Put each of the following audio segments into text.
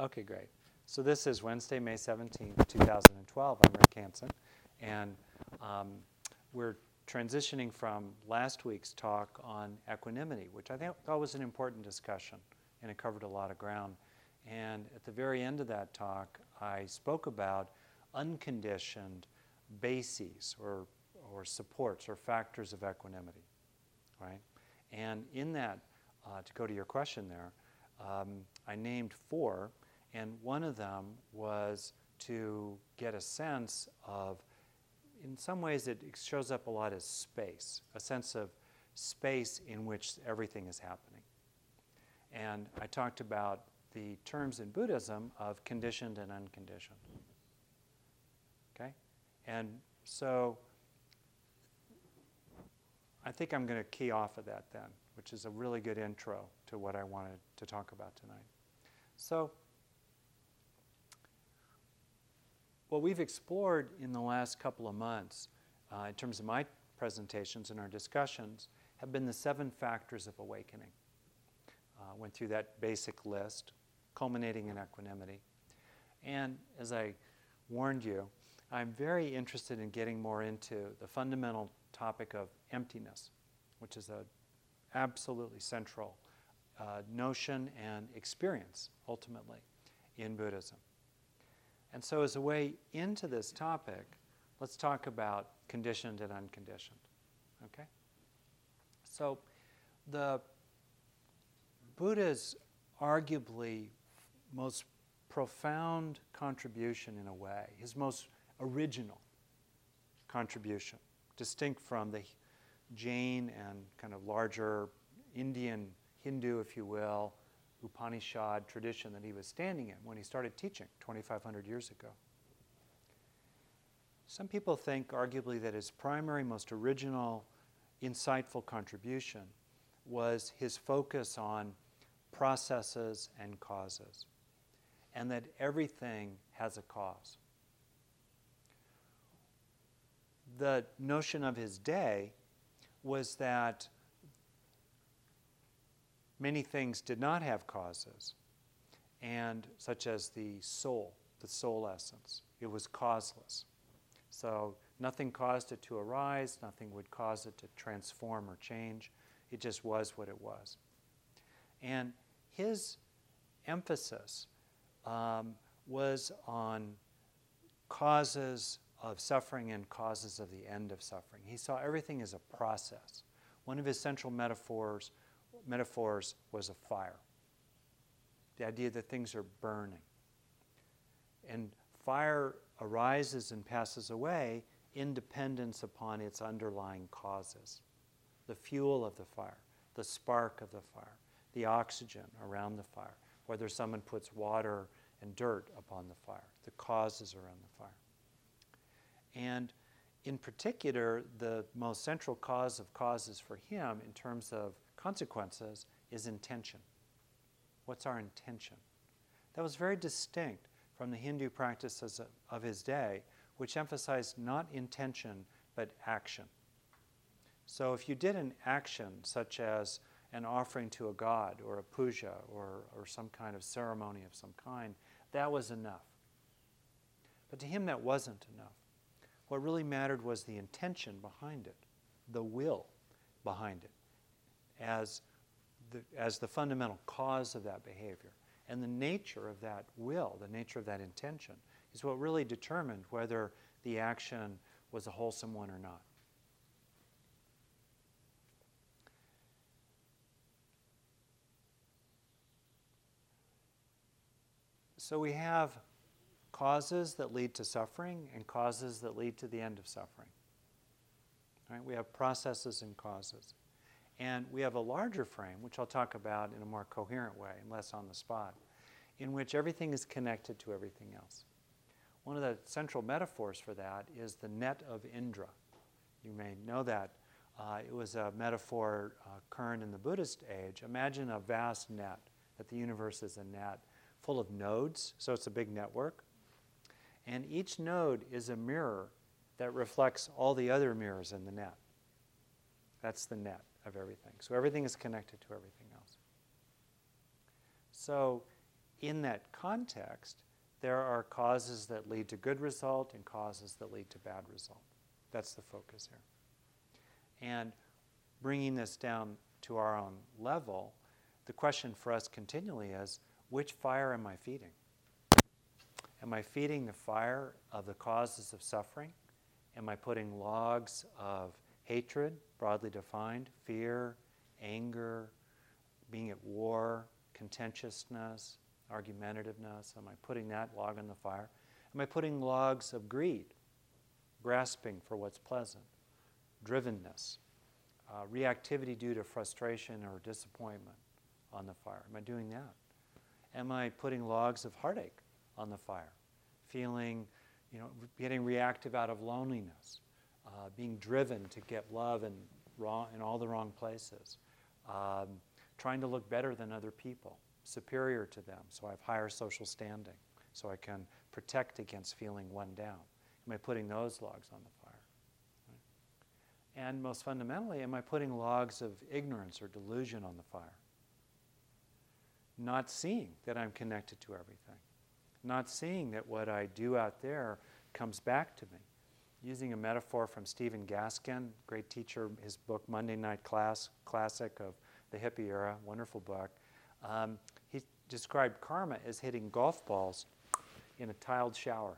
Okay, great. So this is Wednesday, May 17th, 2012. I'm Rick Hansen, and we're transitioning from last week's talk on equanimity, which I thought was an important discussion, and it covered a lot of ground. And at the very end of that talk, I spoke about unconditioned bases or supports or factors of equanimity, right? And in that, to go to your question there, I named 4, and one of them was to get a sense of, in some ways it shows up a lot as space, a sense of space in which everything is happening. And I talked about the terms in Buddhism of conditioned and unconditioned. Okay? And so I think I'm going to key off of that then, which is a really good intro to what I wanted to talk about tonight. So what we've explored in the last couple of months, in terms of my presentations and our discussions, have been the 7 factors of awakening. Went through that basic list, culminating in equanimity. And as I warned you, I'm very interested in getting more into the fundamental topic of emptiness, which is an absolutely central notion and experience, ultimately, in Buddhism. And so as a way into this topic, let's talk about conditioned and unconditioned. Okay? So the Buddha's arguably most profound contribution in a way, his most original contribution, distinct from the Jain and kind of larger Indian, Hindu, if you will, Upanishad tradition that he was standing in when he started teaching 2,500 years ago. Some people think, arguably, that his primary, most original, insightful contribution was his focus on processes and causes, and that everything has a cause. The notion of his day was that many things did not have causes, and such as the soul essence. It was causeless. So nothing caused it to arise, nothing would cause it to transform or change. It just was what it was. And his emphasis was on causes of suffering and causes of the end of suffering. He saw everything as a process. One of his central metaphors was a fire. The idea that things are burning. And fire arises and passes away in dependence upon its underlying causes. The fuel of the fire, the spark of the fire, the oxygen around the fire, whether someone puts water and dirt upon the fire, the causes around the fire. And in particular, the most central cause of causes for him in terms of consequences is intention. What's our intention? That was very distinct from the Hindu practices of his day, which emphasized not intention, but action. So if you did an action, such as an offering to a god, or a puja, or some kind of ceremony of some kind, that was enough. But to him, that wasn't enough. What really mattered was the intention behind it, the will behind it, as the fundamental cause of that behavior. And the nature of that will, the nature of that intention, is what really determined whether the action was a wholesome one or not. So we have causes that lead to suffering and causes that lead to the end of suffering. Right? We have processes and causes. And we have a larger frame, which I'll talk about in a more coherent way and less on the spot, in which everything is connected to everything else. One of the central metaphors for that is the net of Indra. You may know that. It was a metaphor current in the Buddhist age. Imagine a vast net, that the universe is a net full of nodes, so it's a big network. And each node is a mirror that reflects all the other mirrors in the net. That's the net of everything. So everything is connected to everything else. So in that context, there are causes that lead to good result and causes that lead to bad result. That's the focus here. And bringing this down to our own level, the question for us continually is, which fire am I feeding? Am I feeding the fire of the causes of suffering? Am I putting logs of hatred, broadly defined, fear, anger, being at war, contentiousness, argumentativeness? Am I putting that log on the fire? Am I putting logs of greed, grasping for what's pleasant, drivenness, reactivity due to frustration or disappointment on the fire? Am I doing that? Am I putting logs of heartache on the fire? Feeling, getting reactive out of loneliness, being driven to get love in all the wrong places, trying to look better than other people, superior to them, so I have higher social standing, so I can protect against feeling one down. Am I putting those logs on the fire? Right? And most fundamentally, am I putting logs of ignorance or delusion on the fire? Not seeing that I'm connected to everything. Not seeing that what I do out there comes back to me. Using a metaphor from Stephen Gaskin, great teacher, his book Monday Night Classic of the hippie era, wonderful book. He described karma as hitting golf balls in a tiled shower.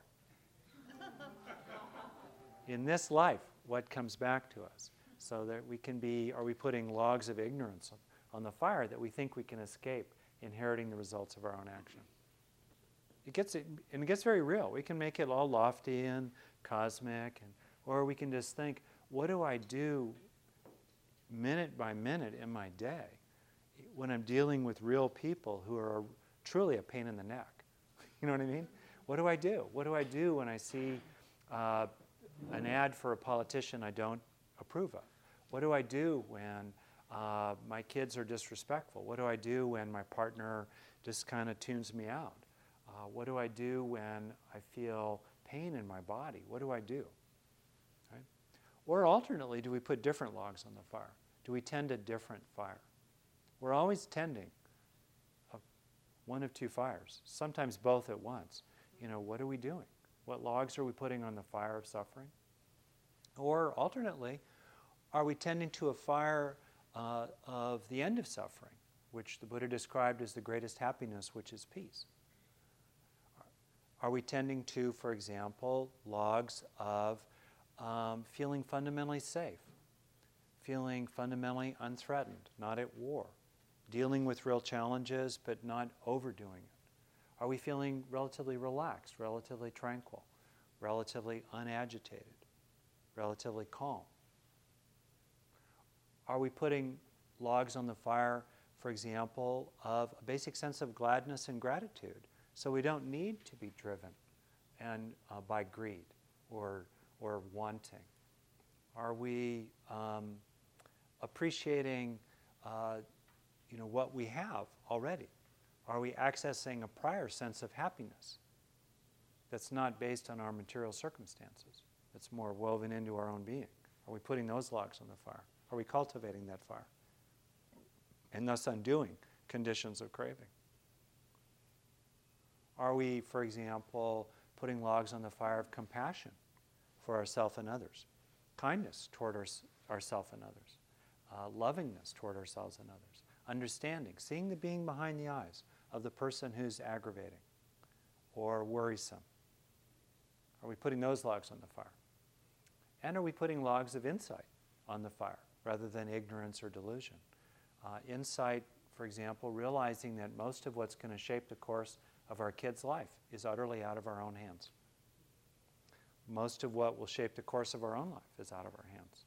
In this life, what comes back to us? So that we can be, are we putting logs of ignorance on the fire that we think we can escape, inheriting the results of our own action? It gets very real. We can make it all lofty and cosmic, or we can just think, what do I do minute by minute in my day when I'm dealing with real people who are truly a pain in the neck? You know what I mean? What do I do? What do I do when I see an ad for a politician I don't approve of? What do I do when my kids are disrespectful? What do I do when my partner just kind of tunes me out? What do I do when I feel pain in my body? What do I do? Right? Or alternately, do we put different logs on the fire? Do we tend a different fire? We're always tending one of two fires, sometimes both at once. What are we doing? What logs are we putting on the fire of suffering? Or alternately, are we tending to a fire of the end of suffering, which the Buddha described as the greatest happiness, which is peace? Are we tending to, for example, logs of feeling fundamentally safe, feeling fundamentally unthreatened, not at war, dealing with real challenges but not overdoing it? Are we feeling relatively relaxed, relatively tranquil, relatively unagitated, relatively calm? Are we putting logs on the fire, for example, of a basic sense of gladness and gratitude, so we don't need to be driven by greed or wanting? Are we appreciating what we have already? Are we accessing a prior sense of happiness that's not based on our material circumstances? That's more woven into our own being. Are we putting those logs on the fire? Are we cultivating that fire? And thus undoing conditions of craving? Are we, for example, putting logs on the fire of compassion for ourselves and others? Kindness toward ourselves and others? Lovingness toward ourselves and others? Understanding, seeing the being behind the eyes of the person who's aggravating or worrisome? Are we putting those logs on the fire? And are we putting logs of insight on the fire rather than ignorance or delusion? Insight, for example, realizing that most of what's going to shape the course of our kid's life is utterly out of our own hands. Most of what will shape the course of our own life is out of our hands.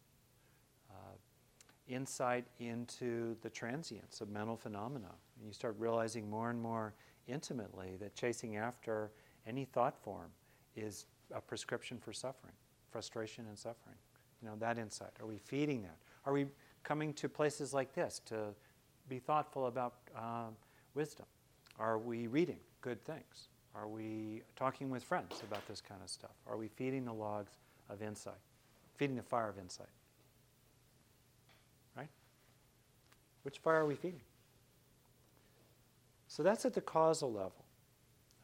Insight into the transience of mental phenomena. And you start realizing more and more intimately that chasing after any thought form is a prescription for suffering, frustration and suffering. That insight. Are we feeding that? Are we coming to places like this to be thoughtful about wisdom? Are we reading good things? Are we talking with friends about this kind of stuff? Are we feeding the logs of insight? Feeding the fire of insight? Right? Which fire are we feeding? So that's at the causal level.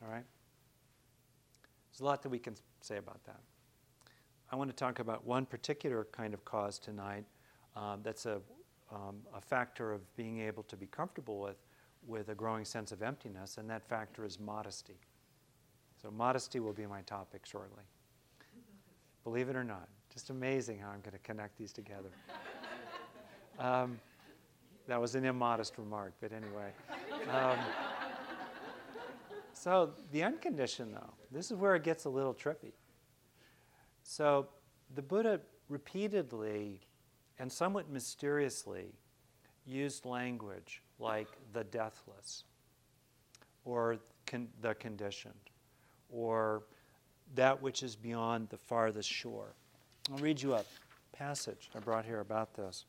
All right? There's a lot that we can say about that. I want to talk about one particular kind of cause tonight that's a factor of being able to be comfortable with a growing sense of emptiness, and that factor is modesty. So modesty will be my topic shortly. Believe it or not, just amazing how I'm going to connect these together. That was an immodest remark, but anyway. So the unconditioned, though, this is where it gets a little trippy. So the Buddha repeatedly and somewhat mysteriously used language like the deathless, or the conditioned, or that which is beyond the farthest shore. I'll read you a passage I brought here about this.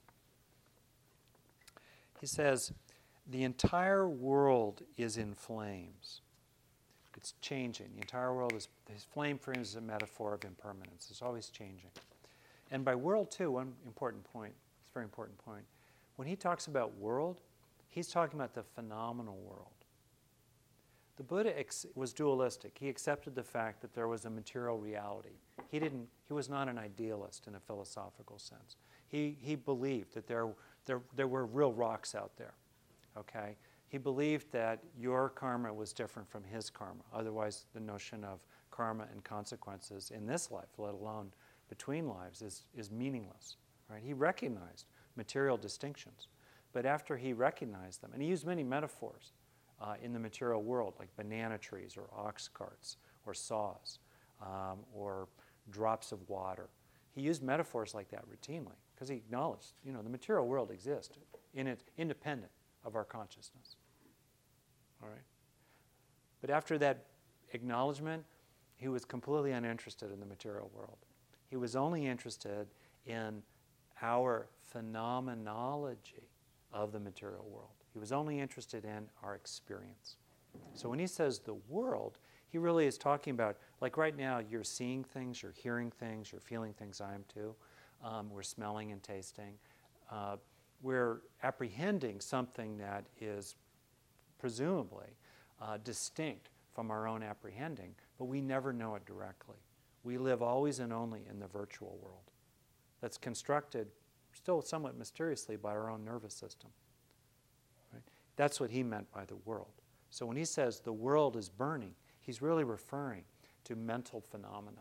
He says, "The entire world is in flames." It's changing. The entire world is, his flame frames is a metaphor of impermanence. It's always changing. And by world, too, one important point, it's a very important point. When he talks about world, he's talking about the phenomenal world. The Buddha was dualistic. He accepted the fact that there was a material reality. He was not an idealist in a philosophical sense. He believed that there were real rocks out there, okay? He believed that your karma was different from his karma. Otherwise, the notion of karma and consequences in this life, let alone between lives, is meaningless, right? He recognized material distinctions. But after he recognized them, and he used many metaphors in the material world, like banana trees or ox carts or saws or drops of water. He used metaphors like that routinely because he acknowledged, the material world exists in it, independent of our consciousness. All right? But after that acknowledgement, he was completely uninterested in the material world. He was only interested in our phenomenology of the material world. He was only interested in our experience. So when he says the world, he really is talking about, like right now, you're seeing things, you're hearing things, you're feeling things, I am too. We're smelling and tasting. We're apprehending something that is presumably distinct from our own apprehending, but we never know it directly. We live always and only in the virtual world that's constructed still somewhat mysteriously by our own nervous system. Right? That's what he meant by the world. So when he says the world is burning, he's really referring to mental phenomena.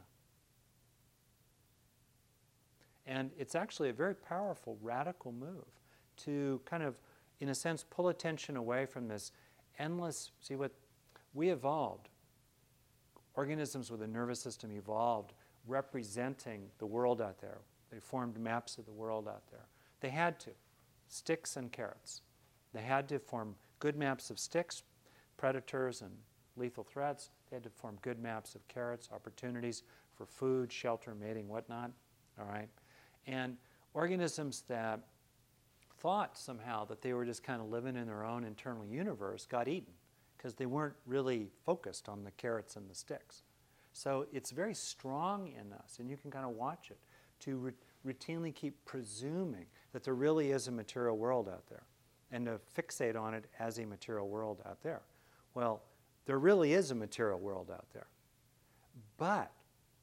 And it's actually a very powerful, radical move to kind of, in a sense, pull attention away from this endless, see what we evolved, organisms with a nervous system evolved representing the world out there. They formed maps of the world out there. They had to, sticks and carrots. They had to form good maps of sticks, predators and lethal threats. They had to form good maps of carrots, opportunities for food, shelter, mating, whatnot, all right? And organisms that thought somehow that they were just kind of living in their own internal universe got eaten because they weren't really focused on the carrots and the sticks. So it's very strong in us, and you can kind of watch it, to routinely keep presuming that there really is a material world out there and to fixate on it as a material world out there. Well, there really is a material world out there. But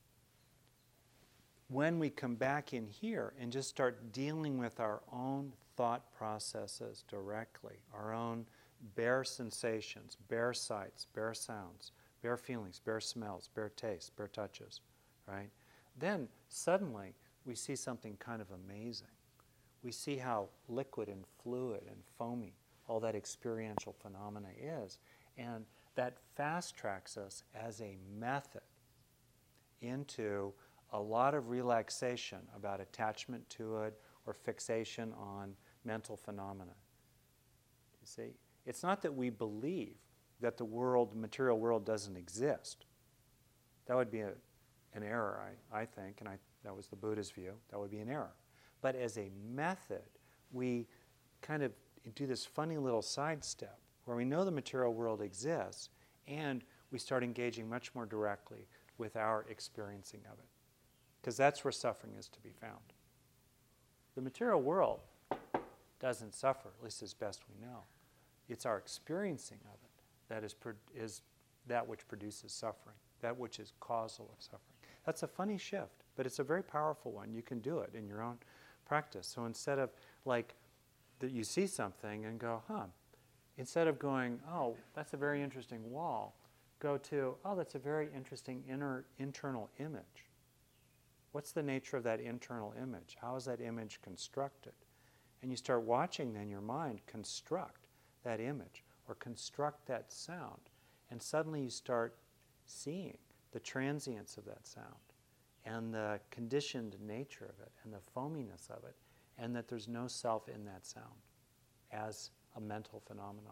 when we come back in here and just start dealing with our own thought processes directly, our own bare sensations, bare sights, bare sounds, bare feelings, bare smells, bare tastes, bare touches, right? Then suddenly we see something kind of amazing. We see how liquid and fluid and foamy all that experiential phenomena is. And that fast tracks us as a method into a lot of relaxation about attachment to it or fixation on mental phenomena. You see? It's not that we believe that the world, material world, doesn't exist. That would be an error, I think, and that was the Buddha's view. That would be an error. But as a method, we kind of do this funny little sidestep where we know the material world exists and we start engaging much more directly with our experiencing of it. Because that's where suffering is to be found. The material world doesn't suffer, at least as best we know. It's our experiencing of it that is that which produces suffering, that which is causal of suffering. That's a funny shift, but it's a very powerful one. You can do it in your own practice. So instead of like that you see something and go, instead of going, oh, that's a very interesting wall, go to, oh, that's a very interesting internal image. What's the nature of that internal image? How is that image constructed? And you start watching then your mind construct that image or construct that sound. And suddenly you start seeing the transience of that sound and the conditioned nature of it and the foaminess of it, and that there's no self in that sound as a mental phenomenon.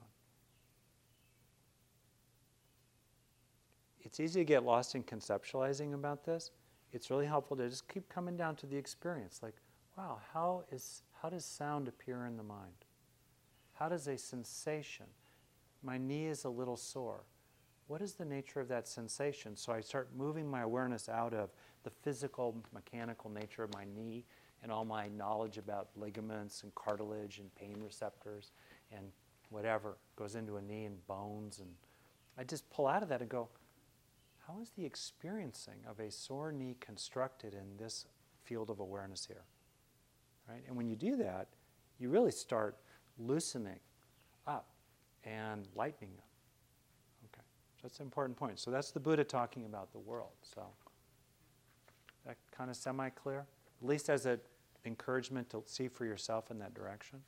It's easy to get lost in conceptualizing about this. It's really helpful to just keep coming down to the experience. Like, wow, how does sound appear in the mind? How does a sensation, my knee is a little sore. What is the nature of that sensation? So I start moving my awareness out of the physical, mechanical nature of my knee and all my knowledge about ligaments and cartilage and pain receptors and whatever goes into a knee and bones. And I just pull out of that and go, how is the experiencing of a sore knee constructed in this field of awareness here? Right? And when you do that, you really start loosening up and lightening up. Okay, so that's an important point. So that's the Buddha talking about the world. So that kind of semi-clear, at least as an encouragement to see for yourself in that direction.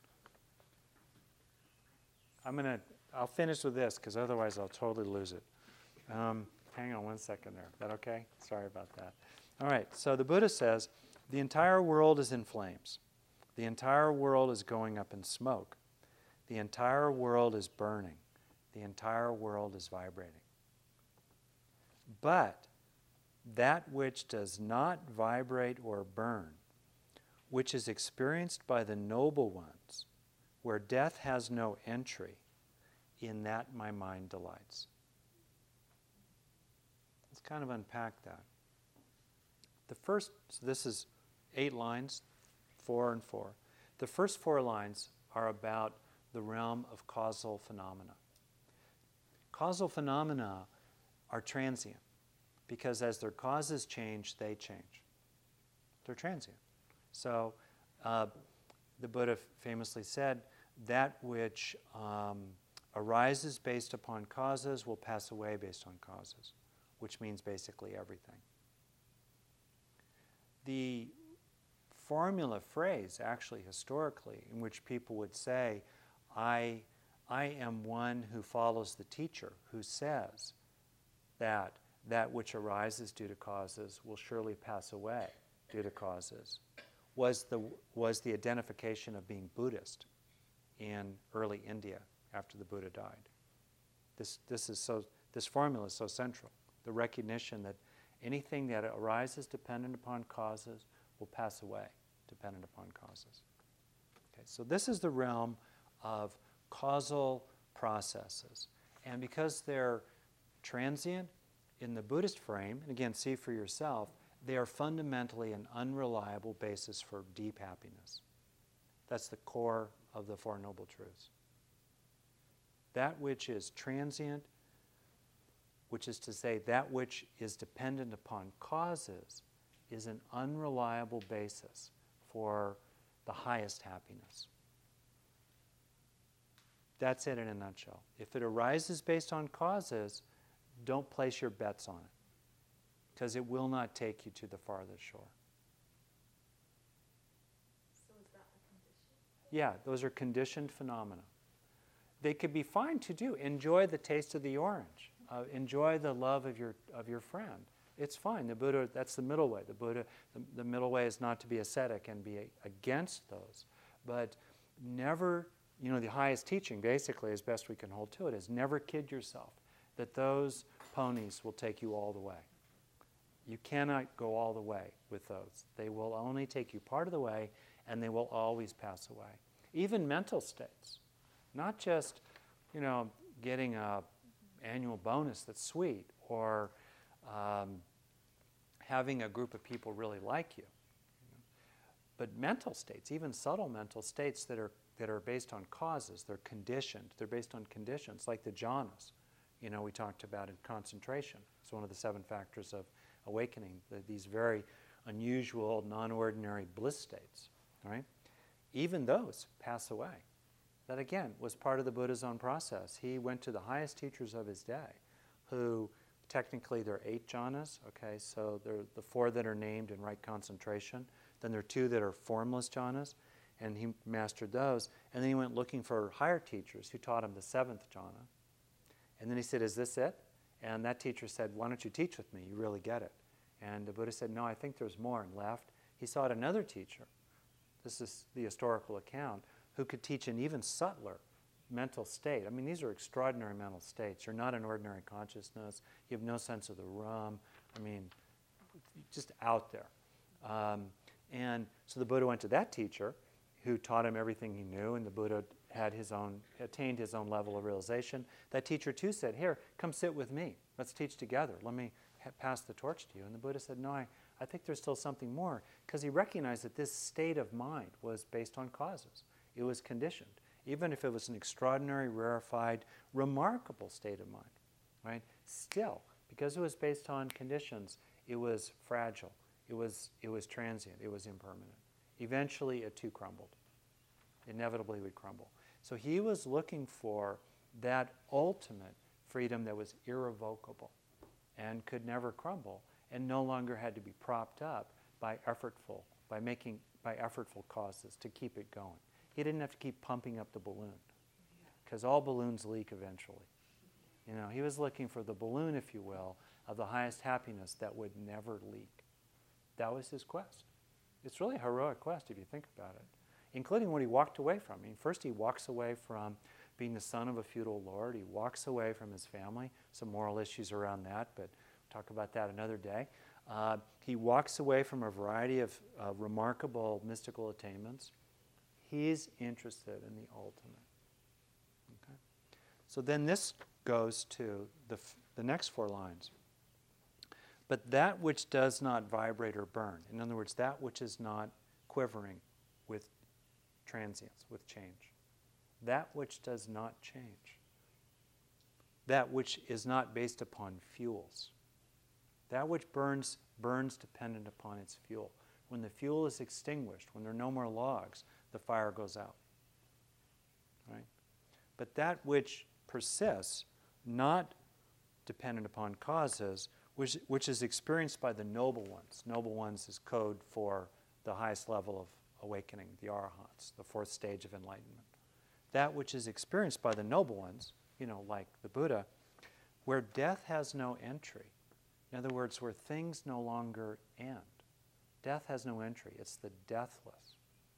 I'll finish with this because otherwise I'll totally lose it. Hang on one second there. Is that okay? Sorry about that. All right, so the Buddha says, the entire world is in flames. The entire world is going up in smoke. The entire world is burning. The entire world is vibrating. But that which does not vibrate or burn, which is experienced by the noble ones, where death has no entry, in that my mind delights. Let's kind of unpack that. So this is 8 lines, 4 and 4. The first 4 lines are about the realm of causal phenomena. Causal phenomena are transient because as their causes change, they change. They're transient. So the Buddha famously said, that which arises based upon causes will pass away based on causes, which means basically everything. The formula phrase, actually historically, in which people would say, I am one who follows the teacher who says that that which arises due to causes will surely pass away due to causes, was the identification of being Buddhist in early India after the Buddha died. This formula is so central. The recognition that anything that arises dependent upon causes will pass away dependent upon causes. Okay, so this is the realm of causal processes. And because they're transient in the Buddhist frame, and again, see for yourself, they are fundamentally an unreliable basis for deep happiness. That's the core of the Four Noble Truths. That which is transient, which is to say that which is dependent upon causes, is an unreliable basis for the highest happiness. That's it in a nutshell. If it arises based on causes, don't place your bets on it, because it will not take you to the farthest shore. So is that a condition? Yeah, those are conditioned phenomena. They could be fine to do. Enjoy the taste of the orange. Enjoy the love of your friend. It's fine. The Buddha, that's the middle way. The middle way is not to be ascetic and be against those. But never, the highest teaching, basically, as best we can hold to it, is never kid yourself that those ponies will take you all the way. You cannot go all the way with those. They will only take you part of the way, and they will always pass away. Even mental states, not just, getting an annual bonus that's sweet, or having a group of people really like you. But mental states, even subtle mental states that are based on causes, they're conditioned. They're based on conditions, like the jhanas. we talked about in concentration. It's one of the 7 factors of awakening, these very unusual, non-ordinary bliss states, right? Even those pass away. That, again, was part of the Buddha's own process. He went to the highest teachers of his day, who technically there are 8 jhanas, okay? So there are the 4 that are named in right concentration. Then there are 2 that are formless jhanas, and he mastered those. And then he went looking for higher teachers who taught him the 7th jhana. And then he said, is this it? And that teacher said, why don't you teach with me? You really get it. And the Buddha said, no, I think there's more, and left. He sought another teacher. This is the historical account, who could teach an even subtler mental state. I mean, these are extraordinary mental states. You're not in ordinary consciousness. You have no sense of the room. I mean, just out there. And so the Buddha went to that teacher, who taught him everything he knew, and the Buddha had attained his own level of realization. That teacher too said, here, come sit with me. Let's teach together. Let me pass the torch to you. And the Buddha said, no, I think there's still something more, because he recognized that this state of mind was based on causes. It was conditioned, even if it was an extraordinary, rarefied, remarkable state of mind, right? Still, because it was based on conditions, it was fragile, it was transient, it was impermanent. Eventually, it too crumbled. Inevitably would crumble. So he was looking for that ultimate freedom that was irrevocable and could never crumble, and no longer had to be propped up by effortful causes to keep it going. He didn't have to keep pumping up the balloon, because all balloons leak eventually. He was looking for the balloon, if you will, of the highest happiness that would never leak. That was his quest. It's really a heroic quest if you think about it, including what he walked away from. I mean, first he walks away from being the son of a feudal lord. He walks away from his family. Some moral issues around that, but we'll talk about that another day. He walks away from a variety of remarkable mystical attainments. He's interested in the ultimate. Okay? So then this goes to the next 4 lines. But that which does not vibrate or burn, in other words, that which is not quivering with transience, with change, that which does not change, that which is not based upon fuels, that which burns dependent upon its fuel. When the fuel is extinguished, when there are no more logs, the fire goes out. Right? But that which persists, not dependent upon causes, which is experienced by the noble ones. Noble ones is code for the highest level of awakening, the arahants, the 4th stage of enlightenment. That which is experienced by the noble ones, like the Buddha, where death has no entry. In other words, where things no longer end. Death has no entry. It's the deathless.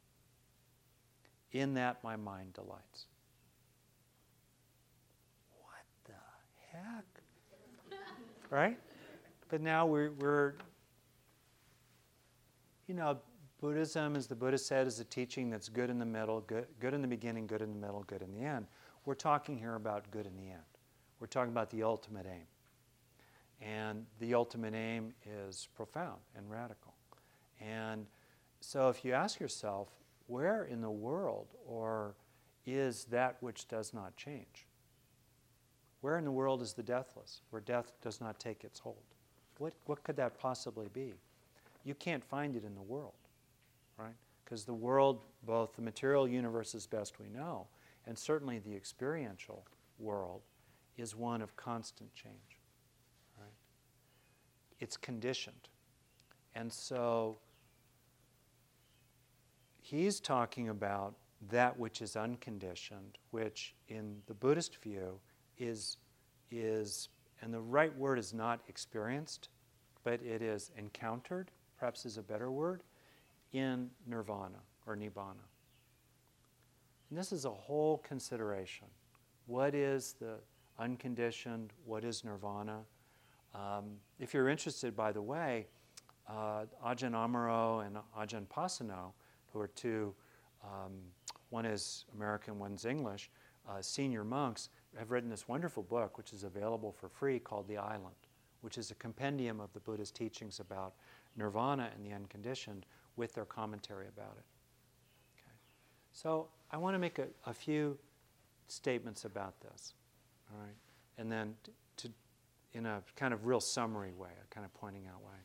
In that my mind delights. What the heck? Right? But now we're Buddhism, as the Buddha said, is a teaching that's good in the middle, good in the beginning, good in the middle, good in the end. We're talking here about good in the end. We're talking about the ultimate aim. And the ultimate aim is profound and radical. And so if you ask yourself, where in the world is that which does not change? Where in the world is the deathless, where death does not take its hold? What could that possibly be? You can't find it in the world, right? Because the world, both the material universe as best we know, and certainly the experiential world, is one of constant change, right? It's conditioned. And so he's talking about that which is unconditioned, which in the Buddhist view is, and the right word is not experienced, but it is encountered, perhaps is a better word, in nirvana or nibbana. And this is a whole consideration. What is the unconditioned? What is nirvana? If you're interested, by the way, Ajahn Amaro and Ajahn Pasano, who are 2, one is American, one's English, senior monks, have written this wonderful book, which is available for free, called The Island, which is a compendium of the Buddha's teachings about nirvana and the unconditioned, with their commentary about it. Okay. So I want to make a few statements about this. All right. and then in a kind of real summary way, a kind of pointing out way.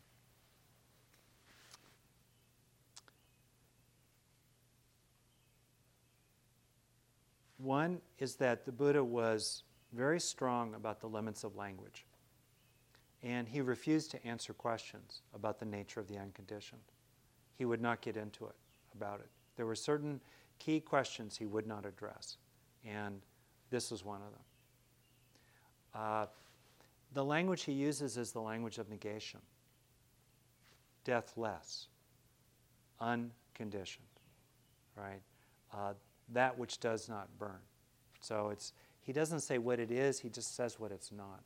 One is that the Buddha was very strong about the limits of language, and he refused to answer questions about the nature of the unconditioned. He would not get into it about it. There were certain key questions he would not address, and this was one of them. The language he uses is the language of negation, deathless, unconditioned, right? That which does not burn. So he doesn't say what it is, he just says what it's not.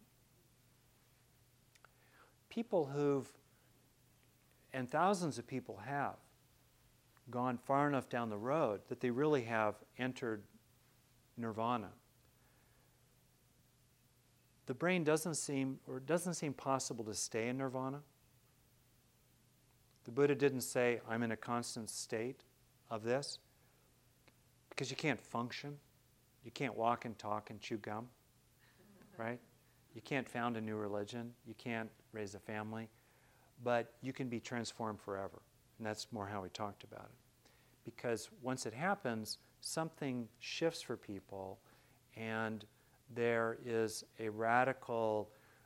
People and thousands of people have, gone far enough down the road that they really have entered nirvana. The brain doesn't seem possible to stay in nirvana. The Buddha didn't say, I'm in a constant state of this, because you can't function. You can't walk and talk and chew gum, right? You can't found a new religion. You can't raise a family. But you can be transformed forever. And that's more how he talked about it. Because once it happens, something shifts for people, and there is a radical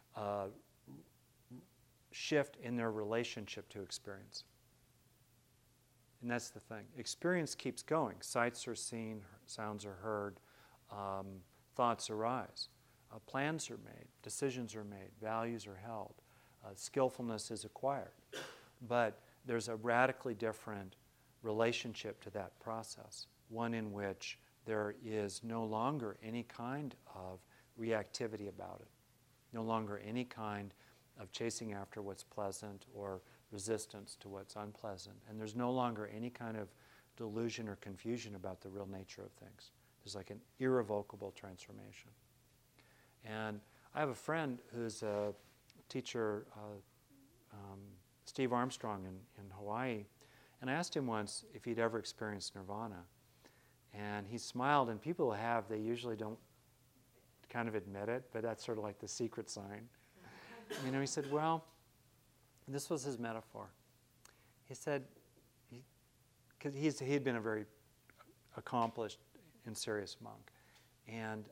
shift in their relationship to experience. And that's the thing. Experience keeps going. Sights are seen, sounds are heard, thoughts arise, plans are made, decisions are made, values are held, skillfulness is acquired. But there's a radically different relationship to that process, one in which there is no longer any kind of reactivity about it, no longer any kind of chasing after what's pleasant or resistance to what's unpleasant. And there's no longer any kind of delusion or confusion about the real nature of things. There's like an irrevocable transformation. And I have a friend who's a teacher, Steve Armstrong in Hawaii, and I asked him once if he'd ever experienced nirvana. And he smiled, and people who have, they usually don't kind of admit it, but that's sort of like the secret sign. You know, he said, well, this was his metaphor. He said, because he'd been a very accomplished and serious monk. And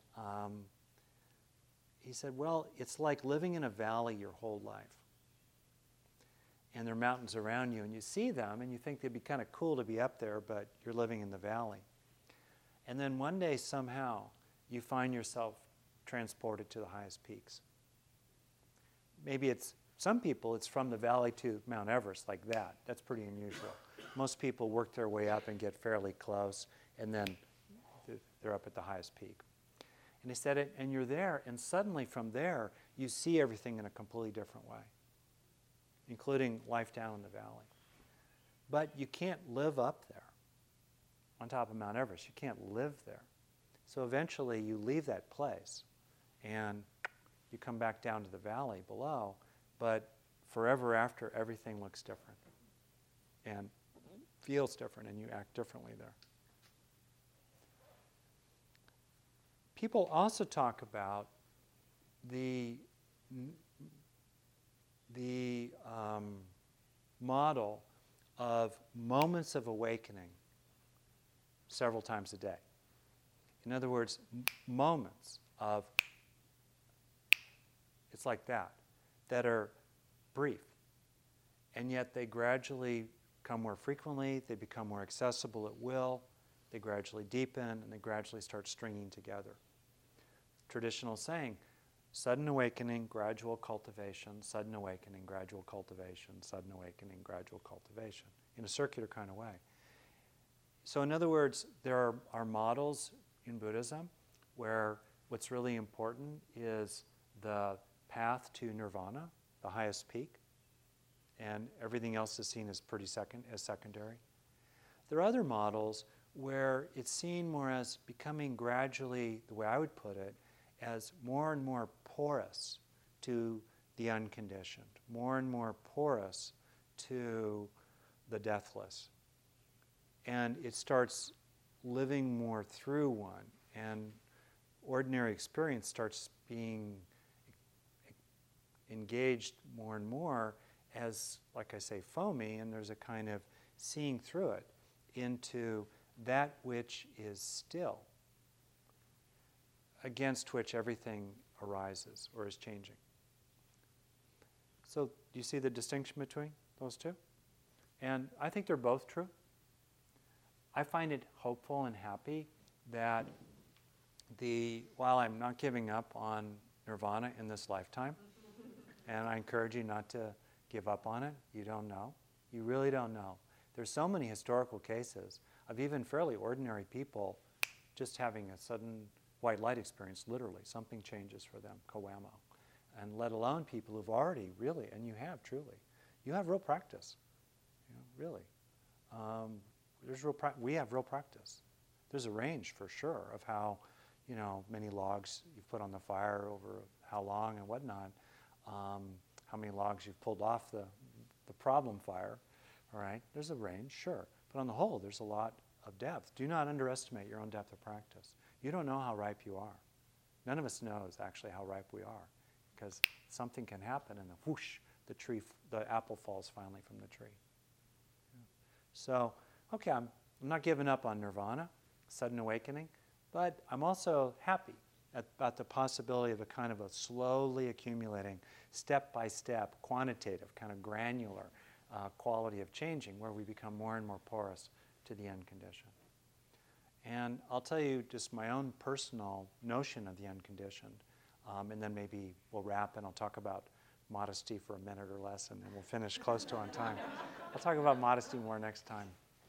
he said, well, it's like living in a valley your whole life. And there are mountains around you, and you see them, and you think they'd be kind of cool to be up there, but you're living in the valley. And then one day, somehow, you find yourself transported to the highest peaks. Maybe some people, it's from the valley to Mount Everest, like that. That's pretty unusual. Most people work their way up and get fairly close, and then they're up at the highest peak. And he said it, and you're there, and suddenly from there, you see everything in a completely different way, including life down in the valley. But you can't live up there on top of Mount Everest. You can't live there. So eventually you leave that place and you come back down to the valley below, but forever after, everything looks different and feels different, and you act differently there. People also talk about the model of moments of awakening several times a day. In other words, moments of, it's like that are brief, and yet they gradually come more frequently, they become more accessible at will, they gradually deepen, and they gradually start stringing together. Traditional saying, sudden awakening, gradual cultivation, sudden awakening, gradual cultivation, sudden awakening, gradual cultivation, in a circular kind of way. So in other words, there are models in Buddhism where what's really important is the path to nirvana, the highest peak, and everything else is seen as secondary. There are other models where it's seen more as becoming gradually, the way I would put it, as more and more porous to the unconditioned, more and more porous to the deathless. And it starts living more through one and ordinary experience starts being engaged more and more as, like I say, foamy, and there's a kind of seeing through it into that which is still, against which everything arises or is changing. So do you see the distinction between those two? And I think they're both true. I find it hopeful and happy that while I'm not giving up on nirvana in this lifetime, and I encourage you not to give up on it, you don't know. You really don't know. There's so many historical cases of even fairly ordinary people just having a sudden white light experience, literally. Something changes for them, kawamo. And let alone people who've already really, and you have truly, you have real practice, really. We have real practice. There's a range for sure of how, many logs you've put on the fire over how long and whatnot, how many logs you've pulled off the problem fire, all right? There's a range, sure. But on the whole, there's a lot of depth. Do not underestimate your own depth of practice. You don't know how ripe you are. None of us knows actually how ripe we are, because something can happen and then whoosh, the apple falls finally from the tree. So, okay, I'm not giving up on nirvana, sudden awakening, but I'm also happy about the possibility of a kind of a slowly accumulating, step-by-step, quantitative, kind of granular quality of changing where we become more and more porous to the unconditioned. And I'll tell you just my own personal notion of the unconditioned, and then maybe we'll wrap and I'll talk about modesty for a minute or less, and then we'll finish close to on time. I'll talk about modesty more next time.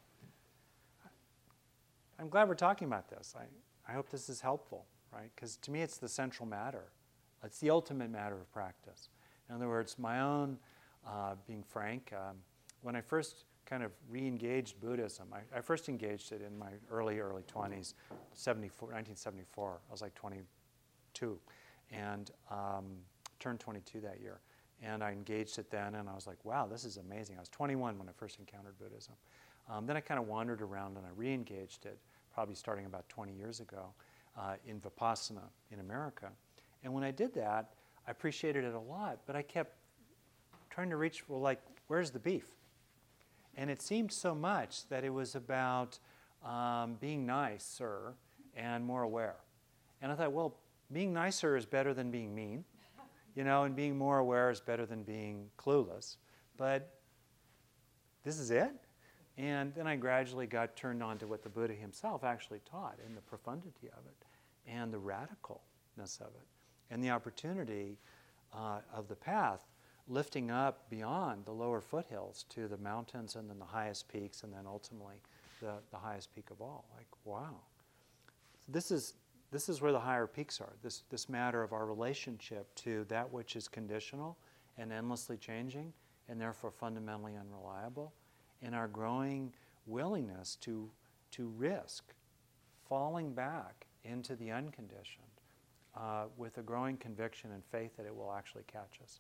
I'm glad we're talking about this. I hope this is helpful, right? Because to me it's the central matter. It's the ultimate matter of practice. In other words, my own, being frank, when I first kind of re-engaged Buddhism, I first engaged it in my early 20s, 1974. I was like 22 and turned 22 that year. And I engaged it then, and I was like, wow, this is amazing. I was 21 when I first encountered Buddhism. Then I kind of wandered around and I re-engaged it, probably starting about 20 years ago, in Vipassana in America. And when I did that, I appreciated it a lot, but I kept trying to reach for, like, where's the beef? And it seemed so much that it was about being nicer and more aware. And I thought, well, being nicer is better than being mean, and being more aware is better than being clueless. But this is it? And then I gradually got turned on to what the Buddha himself actually taught and the profundity of it and the radicalness of it and the opportunity of the path lifting up beyond the lower foothills to the mountains and then the highest peaks and then ultimately the highest peak of all. Like, wow. This is where the higher peaks are, this matter of our relationship to that which is conditional and endlessly changing and therefore fundamentally unreliable, and our growing willingness to risk falling back into the unconditioned with a growing conviction and faith that it will actually catch us.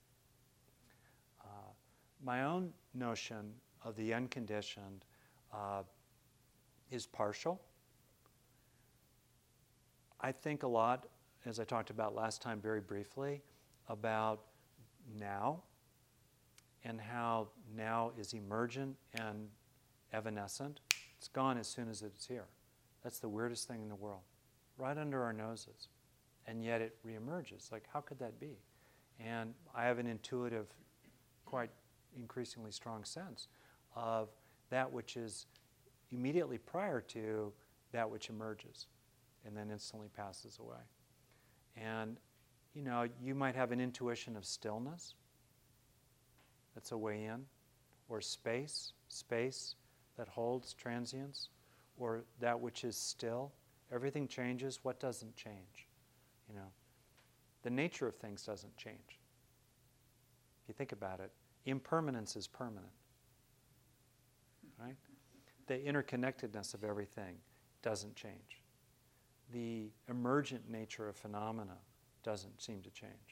My own notion of the unconditioned is partial. I think a lot, as I talked about last time very briefly, about now and how now is emergent and evanescent. It's gone as soon as it's here. That's the weirdest thing in the world, right under our noses. And yet it reemerges. Like, how could that be? And I have an intuitive, quite increasingly strong sense of that which is immediately prior to that which emerges and then instantly passes away. And, you might have an intuition of stillness. That's a way in. Or space that holds transience. Or that which is still. Everything changes. What doesn't change? The nature of things doesn't change. If you think about it, impermanence is permanent. Right? The interconnectedness of everything doesn't change. The emergent nature of phenomena doesn't seem to change.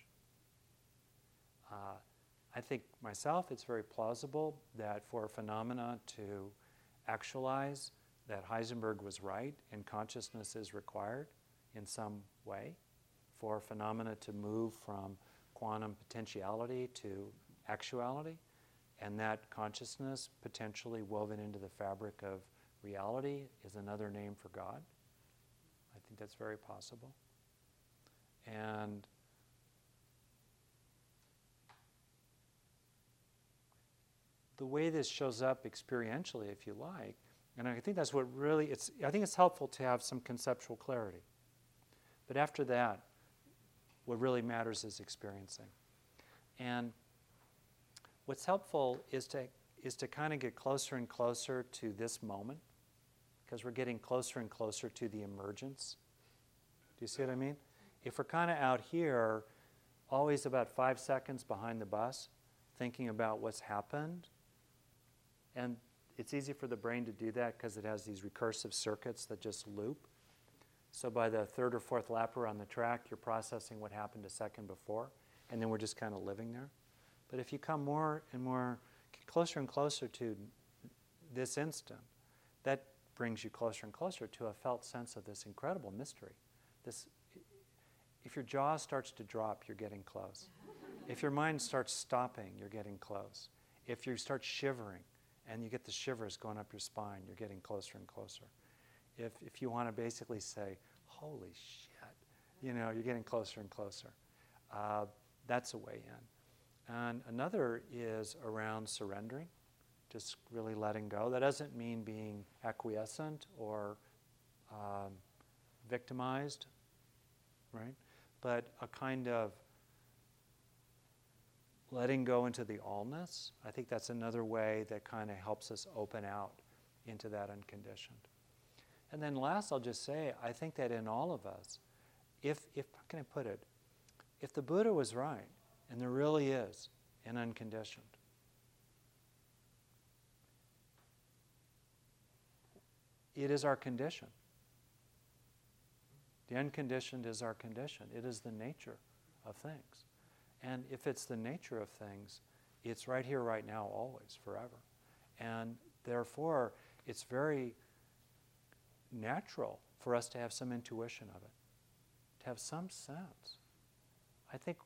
I think myself it's very plausible that for a phenomena to actualize, that Heisenberg was right and consciousness is required, in some way for phenomena to move from quantum potentiality to actuality, and that consciousness potentially woven into the fabric of reality is another name for God. I think that's very possible. And the way this shows up experientially, if you like, and I think that's what really, I think it's helpful to have some conceptual clarity. But after that, what really matters is experiencing. And what's helpful is to kind of get closer and closer to this moment, because we're getting closer and closer to the emergence. Do you see what I mean? If we're kind of out here, always about 5 seconds behind the bus, thinking about what's happened, and it's easy for the brain to do that because it has these recursive circuits that just loop. So by the third or fourth lap around the track, you're processing what happened a second before, and then we're just kind of living there. But if you come more and more, closer and closer to this instant, that brings you closer and closer to a felt sense of this incredible mystery. If your jaw starts to drop, you're getting close. If your mind starts stopping, you're getting close. If you start shivering, and you get the shivers going up your spine, you're getting closer and closer. If you want to basically say, holy shit, you're getting closer and closer. That's a way in. And another is around surrendering, just really letting go. That doesn't mean being acquiescent or victimized, right? But a kind of letting go into the allness. I think that's another way that kind of helps us open out into that unconditioned. And then last, I'll just say, I think that in all of us, how can I put it? If the Buddha was right, and there really is an unconditioned, it is our condition. The unconditioned is our condition. It is the nature of things. And if it's the nature of things, it's right here, right now, always, forever. And therefore, it's very natural for us to have some intuition of it, to have some sense. I think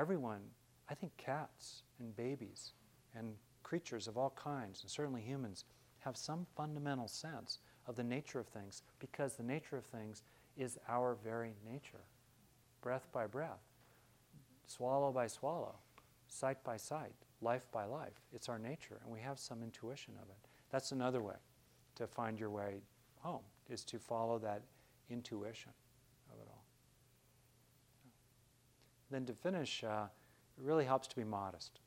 cats and babies and creatures of all kinds, and certainly humans, have some fundamental sense of the nature of things, because the nature of things is our very nature, breath by breath, swallow by swallow, sight by sight, life by life. It's our nature, and we have some intuition of it. That's another way to find your way home, is to follow that intuition of it all. Then to finish, it really helps to be modest.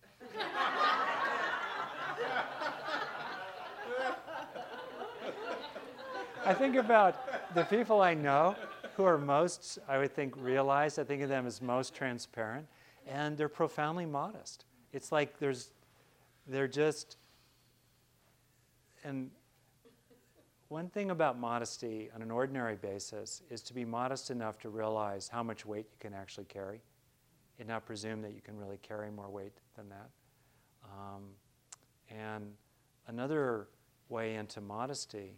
I think about the people I know who are most, I would think, realized. I think of them as most transparent, and they're profoundly modest. It's like they're just, and one thing about modesty on an ordinary basis is to be modest enough to realize how much weight you can actually carry, and not presume that you can really carry more weight than that. And another way into modesty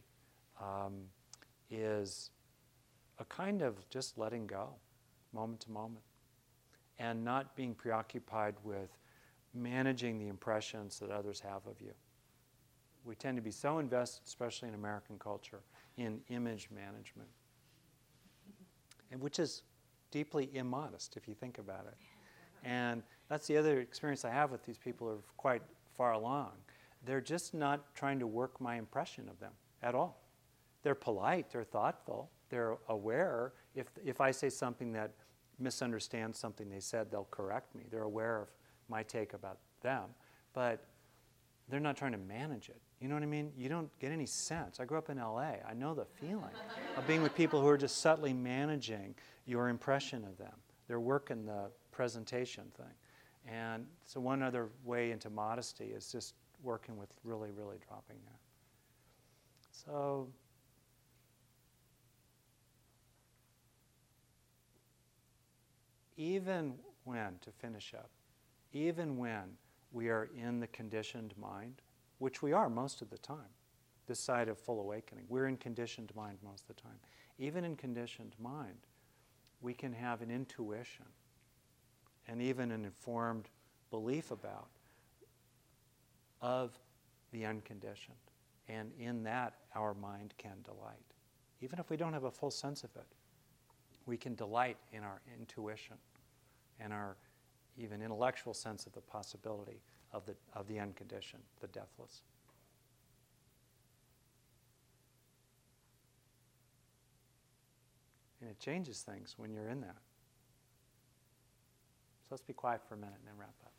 is a kind of just letting go, moment to moment, and not being preoccupied with managing the impressions that others have of you. We tend to be so invested, especially in American culture, in image management, and which is deeply immodest if you think about it. And that's the other experience I have with these people who are quite far along. They're just not trying to work my impression of them at all. They're polite, they're thoughtful, they're aware. If I say something that misunderstands something they said, they'll correct me. They're aware of my take about them, but they're not trying to manage it. You know what I mean? You don't get any sense. I grew up in LA. I know the feeling of being with people who are just subtly managing your impression of them. They're working the presentation thing. And so one other way into modesty is just working with really, really dropping that. So even when, to finish up, even when we are in the conditioned mind, which we are most of the time, this side of full awakening, we're in conditioned mind most of the time. Even in conditioned mind, we can have an intuition and even an informed belief about of the unconditioned. And in that, our mind can delight. Even if we don't have a full sense of it, we can delight in our intuition and our even intellectual sense of the possibility of the unconditioned, the deathless. And it changes things when you're in that. So let's be quiet for a minute and then wrap up.